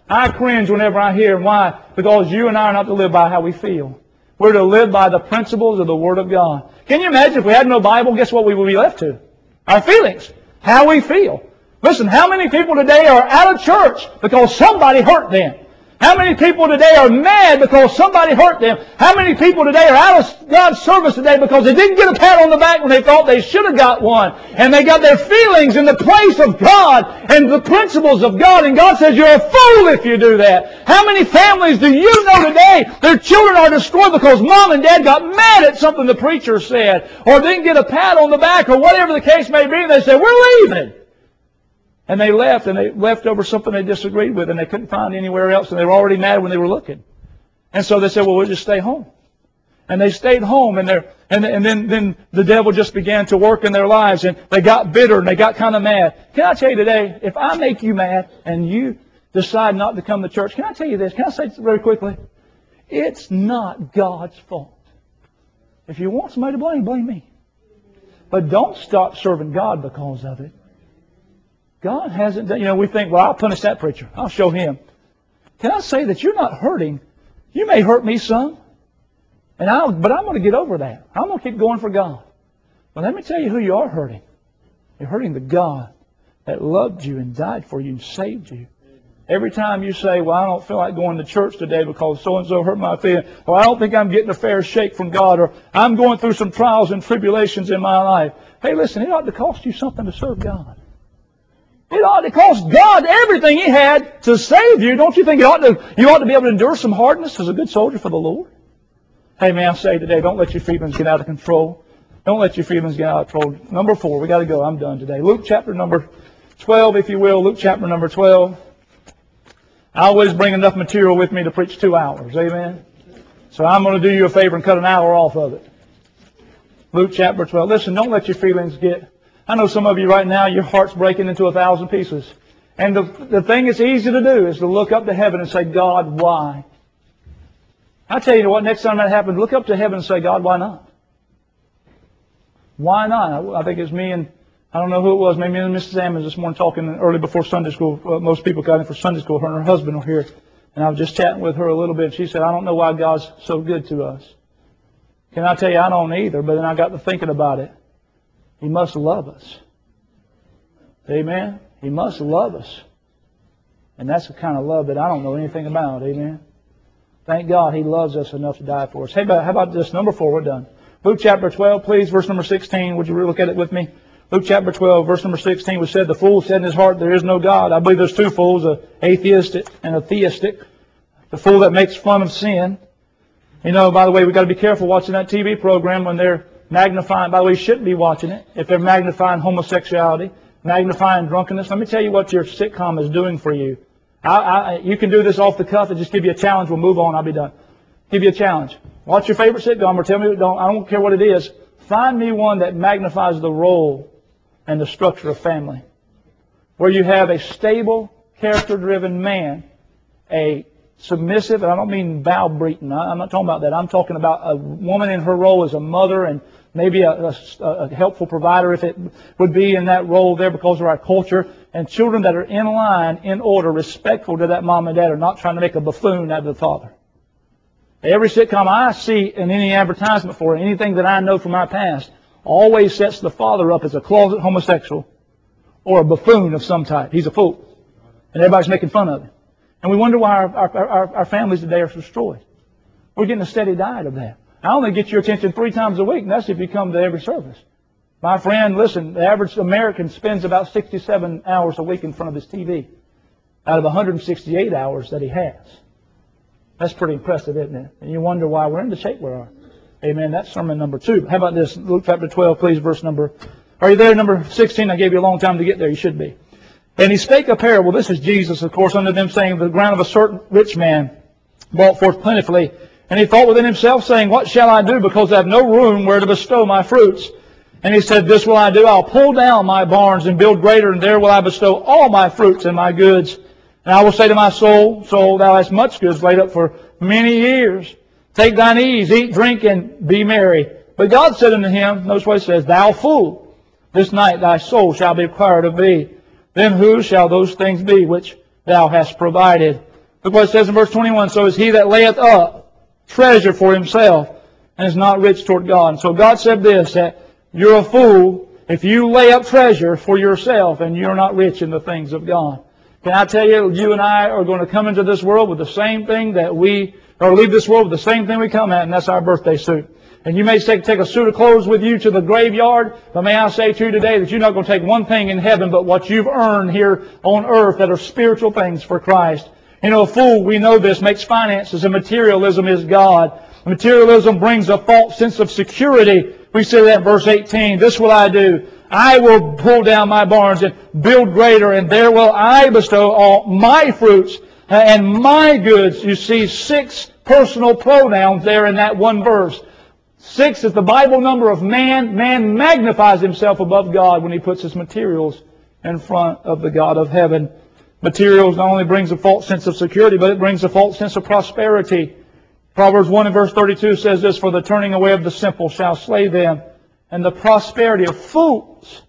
S2: I cringe whenever I hear. Why? Because you and I are not to live by how we feel. We're to live by the principles of the Word of God. Can you imagine if we had no Bible, guess what we would be left to? Our feelings. How we feel. Listen, how many people today are out of church because somebody hurt them? How many people today are mad because somebody hurt them? How many people today are out of God's service today because they didn't get a pat on the back when they thought they should have got one? And they got their feelings in the place of God and the principles of God. And God says, you're a fool if you do that. How many families do you know today, their children are destroyed because mom and dad got mad at something the preacher said, or didn't get a pat on the back, or whatever the case may be, and they said, we're leaving. And they left, and they left over something they disagreed with, and they couldn't find anywhere else, and they were already mad when they were looking. And so they said, well, we'll just stay home. And they stayed home, and they're, and, and then, then the devil just began to work in their lives, and they got bitter, and they got kind of mad. Can I tell you today, if I make you mad, and you decide not to come to church, can I tell you this? Can I say this very quickly? It's not God's fault. If you want somebody to blame, blame me. But don't stop serving God because of it. God hasn't done, you know, we think, well, I'll punish that preacher. I'll show him. Can I say that you're not hurting? You may hurt me some, and I'll, but I'm going to get over that. I'm going to keep going for God. But let me tell you who you are hurting. You're hurting the God that loved you and died for you and saved you. Every time you say, well, I don't feel like going to church today because so-and-so hurt my feelings, or I don't think I'm getting a fair shake from God, or I'm going through some trials and tribulations in my life. Hey, listen, it ought to cost you something to serve God. It ought to cost God everything He had to save you. Don't you think it ought to, you ought to be able to endure some hardness as a good soldier for the Lord? Hey, may I say today, don't let your feelings get out of control. Don't let your feelings get out of control. Number four, we got to go. I'm done today. Luke chapter number twelve, if you will. Luke chapter number twelve. I always bring enough material with me to preach two hours. Amen? So I'm going to do you a favor and cut an hour off of it. Luke chapter twelve. Listen, don't let your feelings get... I know some of you right now, your heart's breaking into a thousand pieces. And the, the thing that's easy to do is to look up to heaven and say, God, why? I tell you what, next time that happens, look up to heaven and say, God, why not? Why not? I think it's me and, I don't know who it was, maybe me and Missus Ammons this morning talking early before Sunday school. Well, most people got in for Sunday school. Her and her husband were here. And I was just chatting with her a little bit. She said, I don't know why God's so good to us. Can I tell you, I don't either. But then I got to thinking about it. He must love us. Amen? He must love us. And that's the kind of love that I don't know anything about. Amen? Thank God He loves us enough to die for us. Hey, how about this? Number four, we're done. Luke chapter twelve, please, verse number sixteen. Would you look at it with me? Luke chapter twelve, verse number sixteen, which said, the fool said in his heart, there is no God. I believe there's two fools, an atheistic and a theistic. The fool that makes fun of sin. You know, by the way, we've got to be careful watching that T V program when they're magnifying, by the way, you shouldn't be watching it if they're magnifying homosexuality, magnifying drunkenness. Let me tell you what your sitcom is doing for you. I, I, you can do this off the cuff and just give you a challenge. We'll move on. I'll be done. Give you a challenge. Watch your favorite sitcom or tell me, don't, I don't care what it is. Find me one that magnifies the role and the structure of family. Where you have a stable, character-driven man, a submissive, and I don't mean bow-beaten. I'm not talking about that. I'm talking about a woman in her role as a mother and maybe a, a, a helpful provider if it would be in that role there because of our culture. And children that are in line, in order, respectful to that mom and dad, are not trying to make a buffoon out of the father. Every sitcom I see in any advertisement for it, anything that I know from my past, always sets the father up as a closet homosexual or a buffoon of some type. He's a fool. And everybody's making fun of him. And we wonder why our, our, our, our families today are destroyed. We're getting a steady diet of that. I only get your attention three times a week, and that's if you come to every service. My friend, listen, the average American spends about sixty-seven hours a week in front of his T V out of one hundred sixty-eight hours that he has. That's pretty impressive, isn't it? And you wonder why we're in the shape we are. Amen. That's sermon number two. How about this? Luke chapter twelve, please, verse number... Are you there? Number sixteen. I gave you a long time to get there. You should be. And he spake a parable. This is Jesus, of course, unto them, saying, the ground of a certain rich man brought forth plentifully. And he thought within himself, saying, what shall I do, because I have no room where to bestow my fruits? And he said, this will I do. I'll pull down my barns and build greater, and there will I bestow all my fruits and my goods. And I will say to my soul, soul, thou hast much goods laid up for many years. Take thine ease, eat, drink, and be merry. But God said unto him, notice what he says, thou fool, this night thy soul shall be required of thee. Then whose shall those things be which thou hast provided? Look what it says in verse twenty-one. So is he that layeth up treasure for himself and is not rich toward God. And so God said this, that you're a fool if you lay up treasure for yourself and you're not rich in the things of God. Can I tell you, you and I are going to come into this world with the same thing that we, or leave this world with the same thing we come at, and that's our birthday suit. And you may say, take a suit of clothes with you to the graveyard, but may I say to you today that you're not going to take one thing in heaven but what you've earned here on earth that are spiritual things for Christ. You know, a fool, we know this, makes finances, and materialism is God. Materialism brings a false sense of security. We see that in verse eighteen. This will I do. I will pull down my barns and build greater, and there will I bestow all my fruits and my goods. You see six personal pronouns there in that one verse. Six is the Bible number of man. Man magnifies himself above God when he puts his materials in front of the God of heaven. Materials not only brings a false sense of security, but it brings a false sense of prosperity. Proverbs one and verse thirty-two says this, for the turning away of the simple shall slay them, and the prosperity of fools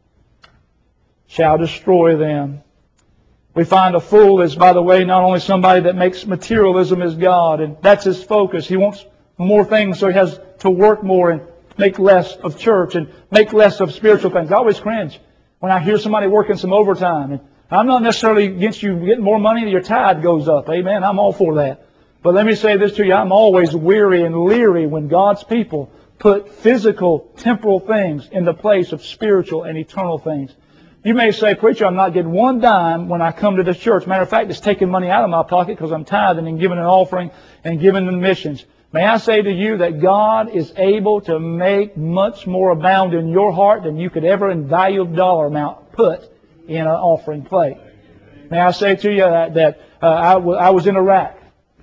S2: shall destroy them. We find a fool is, by the way, not only somebody that makes materialism his God, and that's his focus. He wants more things, so he has to work more and make less of church and make less of spiritual things. I always cringe when I hear somebody working some overtime. And I'm not necessarily against you getting more money, your tithe goes up. Amen. I'm all for that. But let me say this to you. I'm always weary and leery when God's people put physical, temporal things in the place of spiritual and eternal things. You may say, preacher, I'm not getting one dime when I come to this church. Matter of fact, it's taking money out of my pocket because I'm tithing and giving an offering and giving the missions. May I say to you that God is able to make much more abound in your heart than you could ever in value of dollar amount put in an offering plate. May I say to you that, that uh, I, w- I was in Iraq.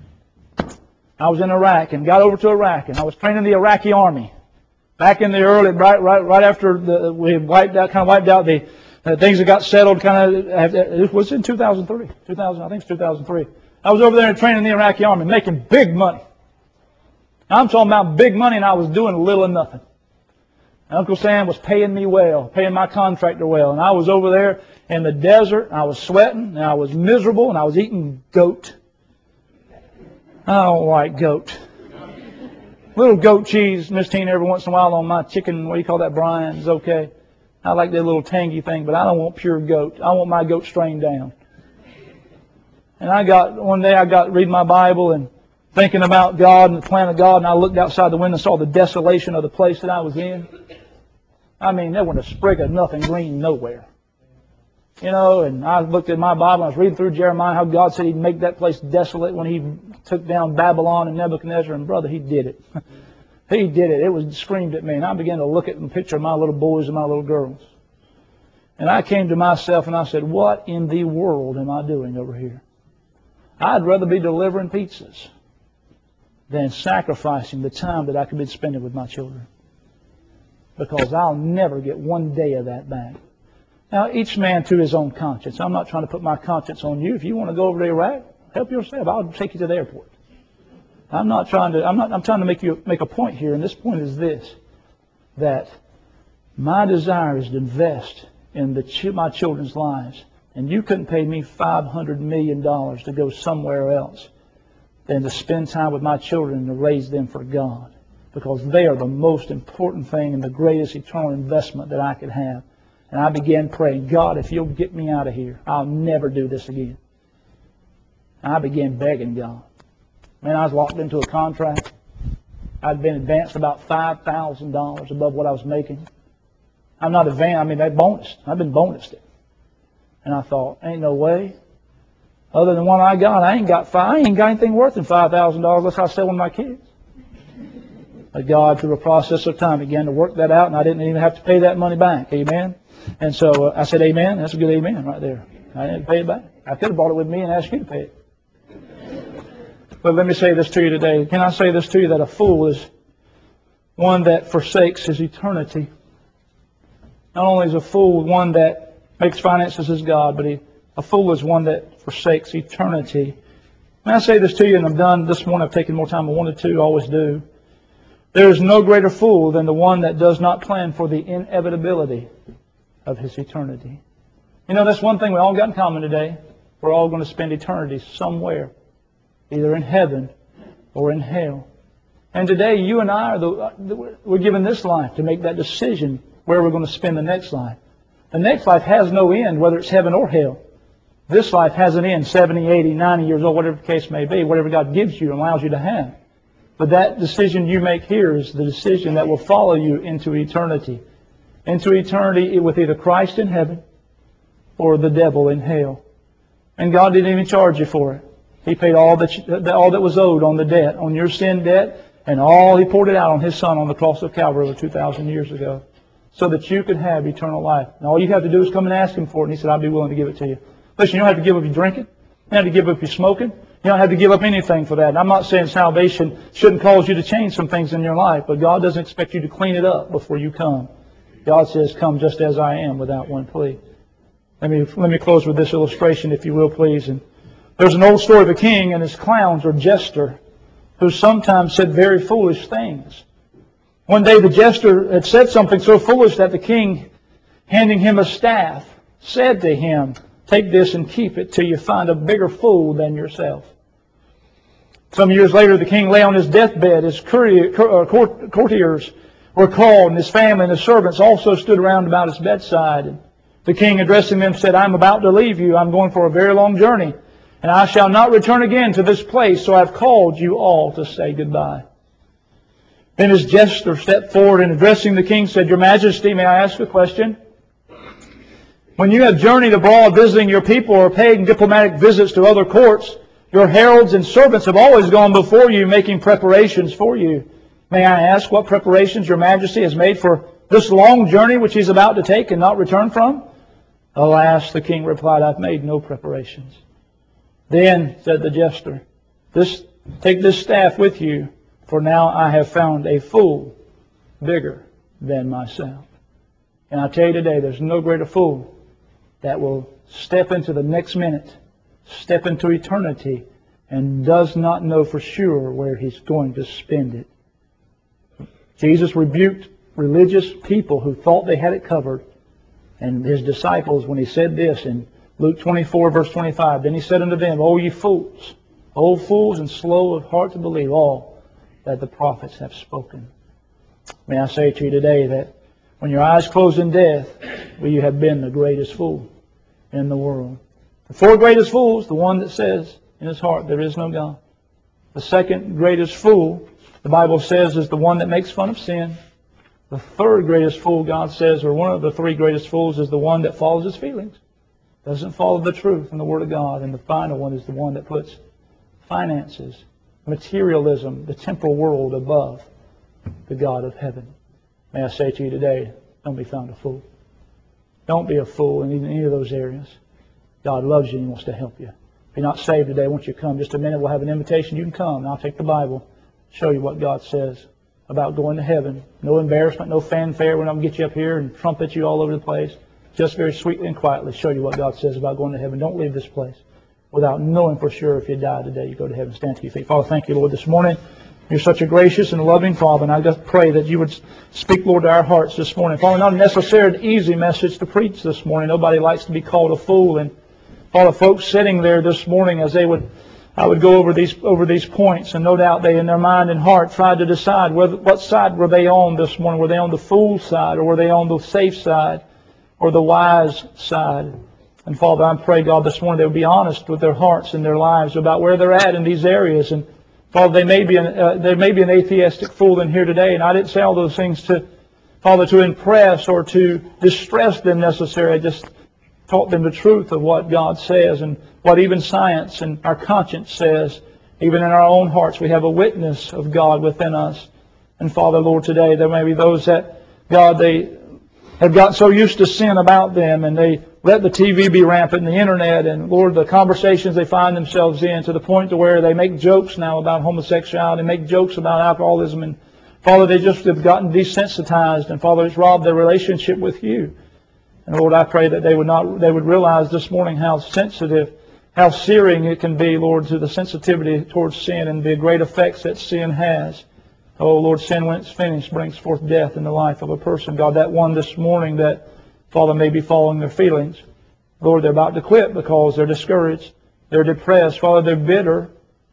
S2: I was in Iraq and got over to Iraq, and I was training the Iraqi army. Back in the early, right, right, right after the, we had wiped out, kind of wiped out the uh, things that got settled. Kind of, it was in two thousand three, two thousand, I think it's two thousand three. I was over there training the Iraqi army, making big money. I'm talking about big money, and I was doing little or nothing. And Uncle Sam was paying me well, paying my contractor well, and I was over there in the desert. And I was sweating, and I was miserable, and I was eating goat. I don't like goat. Little goat cheese, Miss Tina, every once in a while on my chicken, what do you call that, brine, is okay. I like that little tangy thing, but I don't want pure goat. I want my goat strained down. And I got, one day I got reading my Bible and thinking about God and the plan of God, and I looked outside the window and saw the desolation of the place that I was in. I mean, there wasn't a sprig of nothing green nowhere. You know, and I looked at my Bible, and I was reading through Jeremiah, how God said He'd make that place desolate when He took down Babylon and Nebuchadnezzar, and brother, He did it. He did it. It was screamed at me, and I began to look at and picture my little boys and my little girls. And I came to myself and I said, what in the world am I doing over here? I'd rather be delivering pizzas than sacrificing the time that I could be spending with my children. Because I'll never get one day of that back. Now, each man to his own conscience. I'm not trying to put my conscience on you. If you want to go over to Iraq, help yourself. I'll take you to the airport. I'm not trying to, I'm not, I'm trying to make you make a point here, and this point is this, that my desire is to invest in the, my children's lives. And you couldn't pay me five hundred million dollars to go somewhere else than to spend time with my children and to raise them for God. Because they are the most important thing and the greatest eternal investment that I could have. And I began praying, God, if you'll get me out of here, I'll never do this again. And I began begging God. Man, I was locked into a contract. I'd been advanced about five thousand dollars above what I was making. I'm not advanced, I mean, they bonused. I've been bonused it. And I thought, ain't no way. Other than what I got, I ain't got five, I ain't got anything worth than five thousand dollars unless I sell one of my kids. But God, through a process of time, began to work that out, and I didn't even have to pay that money back. Amen? And so uh, I said, amen. That's a good amen right there. I didn't pay it back. I could have brought it with me and asked you to pay it. But let me say this to you today. Can I say this to you, that a fool is one that forsakes his eternity. Not only is a fool one that makes finances his God, but he, a fool is one that forsakes eternity. Can I say this to you, and I'm done. This morning I've taken more time than I wanted to, always do. There is no greater fool than the one that does not plan for the inevitability of his eternity. You know, that's one thing we all got in common today. We're all going to spend eternity somewhere.
S1: either in heaven or in hell. And today, you and I, are the, we're given this life to make that decision where we're going to spend the next life. The next life has no end, whether it's heaven or hell. This life has an end, seventy, eighty, ninety years old, whatever the case may be, whatever God gives you and allows you to have. But that decision you make here is the decision that will follow you into eternity. Into eternity with either Christ in heaven or the devil in hell. And God didn't even charge you for it. He paid all that, you, all that was owed on the debt, on your sin debt, and all He poured it out on His Son on the cross of Calvary over two thousand years ago, so that you could have eternal life. And all you have to do is come and ask Him for it, and He said, I'll be willing to give it to you. Listen, you don't have to give up your drinking. You don't have to give up your smoking. You don't have to give up anything for that. And I'm not saying salvation shouldn't cause you to change some things in your life, but God doesn't expect you to clean it up before you come. God says, come just as I am without one plea. Let me, let me close with this illustration, if you will, please. And there's an old story of a king and his clowns or jester who sometimes said very foolish things. One day the jester had said something so foolish that the king, handing him a staff, said to him, take this and keep it till you find a bigger fool than yourself. Some years later, the king lay on his deathbed. His courier, courtiers were called, and his family and his servants also stood around about his bedside. And the king, addressing them, said, I'm about to leave you. I'm going for a very long journey, and I shall not return again to this place, so I've called you all to say goodbye. Then his jester stepped forward and, addressing the king, said, Your Majesty, may I ask a question? When you have journeyed abroad visiting your people or paying diplomatic visits to other courts, your heralds and servants have always gone before you, making preparations for you. May I ask what preparations Your Majesty has made for this long journey which He's about to take and not return from? Alas, the king replied, I've made no preparations. Then said the jester, this, take this staff with you, for now I have found a fool bigger than myself. And I tell you today, there's no greater fool that will step into the next minute, step into eternity, and does not know for sure where he's going to spend it. Jesus rebuked religious people who thought they had it covered, and His disciples, when He said this in Luke twenty-four, verse twenty-five, then He said unto them, O ye fools, O fools and slow of heart to believe all that the prophets have spoken. May I say to you today that when your eyes close in death, well, you have been the greatest fool in the world. The four greatest fools, the one that says in his heart there is no God. The second greatest fool, the Bible says, is the one that makes fun of sin. The third greatest fool, God says, or one of the three greatest fools, is the one that follows his feelings, doesn't follow the truth and the Word of God. And the final one is the one that puts finances, materialism, the temporal world above the God of heaven. May I say to you today, don't be found a fool. Don't be a fool in any of those areas. God loves you and He wants to help you. If you're not saved today, won't you come? Just a minute, we'll have an invitation. You can come, and I'll take the Bible, show you what God says about going to heaven. No embarrassment, no fanfare. We're not going to get you up here and trumpet you all over the place. Just very sweetly and quietly show you what God says about going to heaven. Don't leave this place without knowing for sure if you die today, you go to heaven. Stand to your feet. Father, thank you, Lord, this morning. You're such a gracious and loving Father, and I just pray that you would speak, Lord, to our hearts this morning. Father, not a necessary and easy message to preach this morning. Nobody likes to be called a fool. And Father, folks sitting there this morning as they would, I would go over these over these points, and no doubt they, in their mind and heart, tried to decide whether, what side were they on this morning. Were they on the fool side, or were they on the safe side, or the wise side? And Father, I pray, God, this morning they would be honest with their hearts and their lives about where they're at in these areas. And Father, they may be an, uh, there may be an atheistic fool in here today, and I didn't say all those things to, Father, to impress or to distress them necessarily. I just taught them the truth of what God says and what even science and our conscience says. Even in our own hearts, we have a witness of God within us. And Father, Lord, today there may be those that, God, they have gotten so used to sin about them, and they let the T V be rampant and the internet, and Lord, the conversations they find themselves in, to the point to where they make jokes now about homosexuality, make jokes about alcoholism, and Father, they just have gotten desensitized, and Father, it's robbed their relationship with you. And Lord, I pray that they would not, they would realize this morning how sensitive, how searing it can be, Lord, to the sensitivity towards sin and the great effects that sin has. Oh, Lord, sin, when it's finished, brings forth death in the life of a person. God, that one this morning that, Father, may be following their feelings. Lord, they're about to quit because they're discouraged. They're depressed. Father, they're bitter.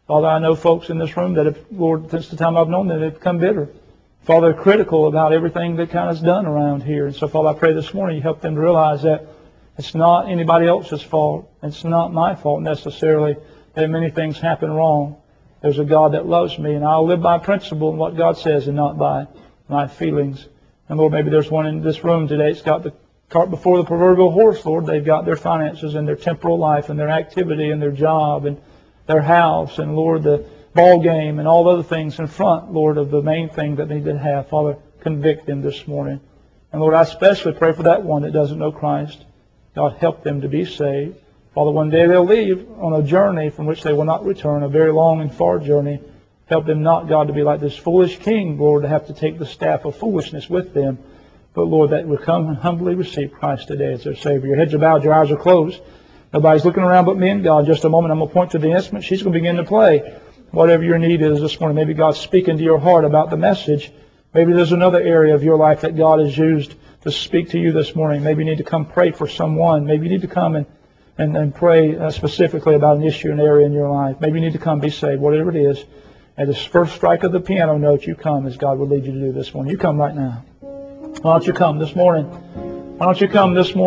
S2: Father, I know folks in this room that have, Lord, since the time I've known them, they've become bitter. Father, critical about everything that kind of is done around here. And so, Father, I pray this morning you help them to realize that it's not anybody else's fault. It's not my fault necessarily that many things happen wrong. There's a God that loves me, and I'll live by principle and what God says and not by my feelings. And Lord, maybe there's one in this room today that's got the cart before the proverbial horse, Lord. They've got their finances and their temporal life and their activity and their job and their house and, Lord, the ball game and all other things in front, Lord, of the main thing that they need to have. Father, convict them this morning. And Lord, I especially pray for that one that doesn't know Christ. God, help them to be saved. Father, one day they'll leave on a journey from which they will not return, a very long and far journey. Help them not, God, to be like this foolish king, Lord, to have to take the staff of foolishness with them. But, Lord, that will come and humbly receive Christ today as their Savior. Your heads are bowed, your eyes are closed. Nobody's looking around but me and God. Just a moment, I'm going to point to the instrument. She's going to begin to play. Whatever your need is this morning, maybe God's speaking to your heart about the message. Maybe there's another area of your life that God has used to speak to you this morning. Maybe you need to come pray for someone. Maybe you need to come and, and, and pray uh, specifically about an issue, an area in your life. Maybe you need to come be saved, whatever it is. At the first strike of the piano note, you come as God would lead you to do this morning. You come right now. Why don't you come this morning? Why don't you come this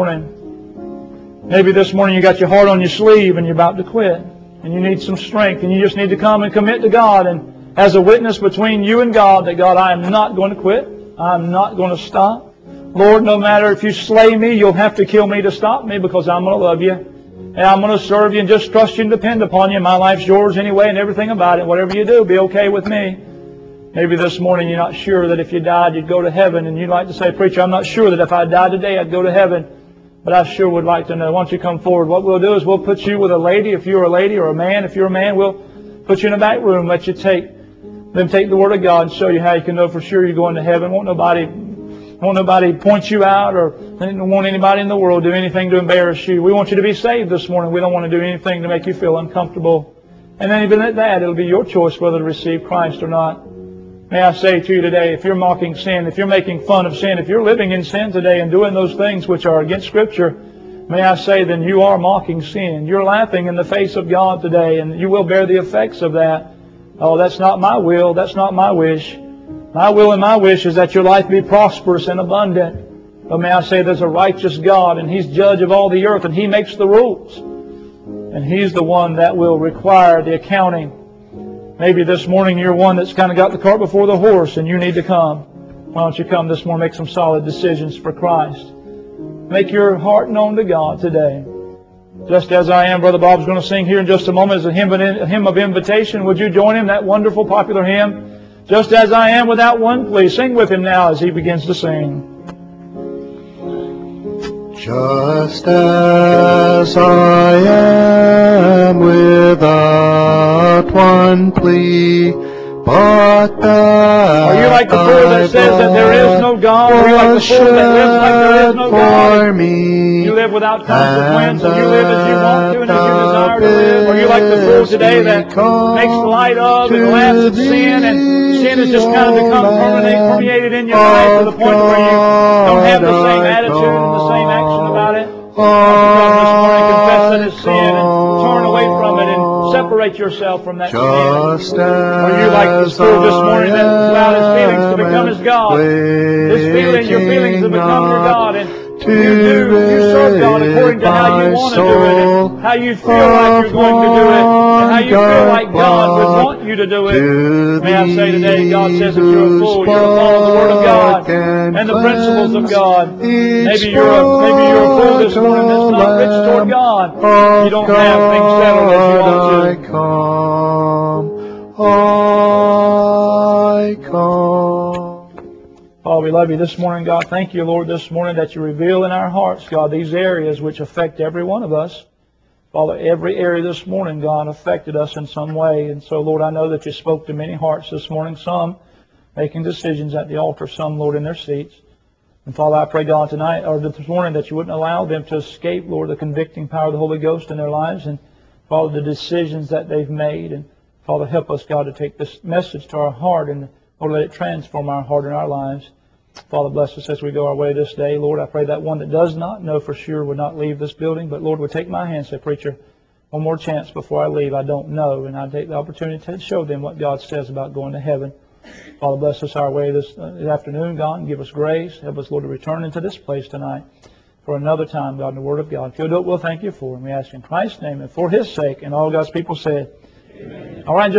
S2: morning? Maybe this morning you got your heart on your sleeve and you're about to quit. And you need some strength, and you just need to come and commit to God. And as a witness between you and God, that God, I am not going to quit. I am not going to stop. Lord, no matter if you slay me, you'll have to kill me to stop me, because I'm going to love you. And I'm going to serve you and just trust you and depend upon you. My life's yours anyway, and everything about it. Whatever you do, be okay with me. Maybe this morning you're not sure that if you died, you'd go to heaven. And you'd like to say, preacher, I'm not sure that if I died today, I'd go to heaven. But I sure would like to know. Why don't you come forward? What we'll do is we'll put you with a lady, if you're a lady, or a man, if you're a man, we'll put you in a back room, let you take them take the Word of God and show you how you can know for sure you're going to heaven. Won't nobody won't nobody point you out, or won't anybody in the world do anything to embarrass you. We want you to be saved this morning. We don't want to do anything to make you feel uncomfortable. And then even at that, it'll be your choice whether to receive Christ or not. May I say to you today, if you're mocking sin, if you're making fun of sin, if you're living in sin today and doing those things which are against Scripture, may I say then you are mocking sin. You're laughing in the face of God today, and you will bear the effects of that. Oh, that's not my will. That's not my wish. My will and my wish is that your life be prosperous and abundant. But may I say there's a righteous God, and He's judge of all the earth, and He makes the rules. And He's the one that will require the accounting. Maybe this morning you're one that's kind of got the cart before the horse and you need to come. Why don't you come this morning, make some solid decisions for Christ. Make your heart known to God today. Just as I am, Brother Bob's going to sing here in just a moment as a hymn, a hymn of invitation. Would you join him, that wonderful popular hymn? Just as I am without one plea. Sing with him now as he begins to sing.
S3: Just as I am without one plea, but that
S2: Are you like the fool that says that there is no God? Are you like the fool that lives like there is no God?
S3: me,
S2: You live without consequence, and you live as you want to and as you desire to live. Are you like the fool today that makes light of and laughs at sin, and sin has just kind of become permanent, permeated in your life to the point where you don't have the same attitude and the same action about it? Why don't you come this morning, confess that it's sin, and turn away from it and separate yourself from that sin? Are you like this fool this morning that allowed his feelings to become his God? His feeling, your feelings have become your God, and you do, you serve God according to how you want to do it, and how you feel like you're going to do it, and how you feel like God would want you to do it. May I say today, God says that you're a fool. You're to follow the Word of God and the principles of God. Maybe you're a, maybe you're a fool this morning that's not rich toward God. You don't have things settled as you ought
S3: I come, I come.
S2: Father, we love you this morning, God. Thank you, Lord, this morning that you reveal in our hearts, God, these areas which affect every one of us. Father, every area this morning, God, affected us in some way. And so, Lord, I know that you spoke to many hearts this morning, some making decisions at the altar, some, Lord, in their seats. And Father, I pray, God, tonight, or this morning, that you wouldn't allow them to escape, Lord, the convicting power of the Holy Ghost in their lives, and, Father, the decisions that they've made. And, Father, help us, God, to take this message to our heart and, Lord, let it transform our heart and our lives. Father, bless us as we go our way this day. Lord, I pray that one that does not know for sure would not leave this building, but, Lord, would take my hand and say, preacher,
S1: one more chance before I leave. I don't know, and I take the opportunity to show them what God says about going to heaven. Father, bless us our way this, uh, this afternoon, God, and give us grace. Help us, Lord, to return into this place tonight for another time, God, in the Word of God. If you'll do it, we'll thank you for it. And we ask in Christ's name and for His sake, and all God's people said, amen. All right, just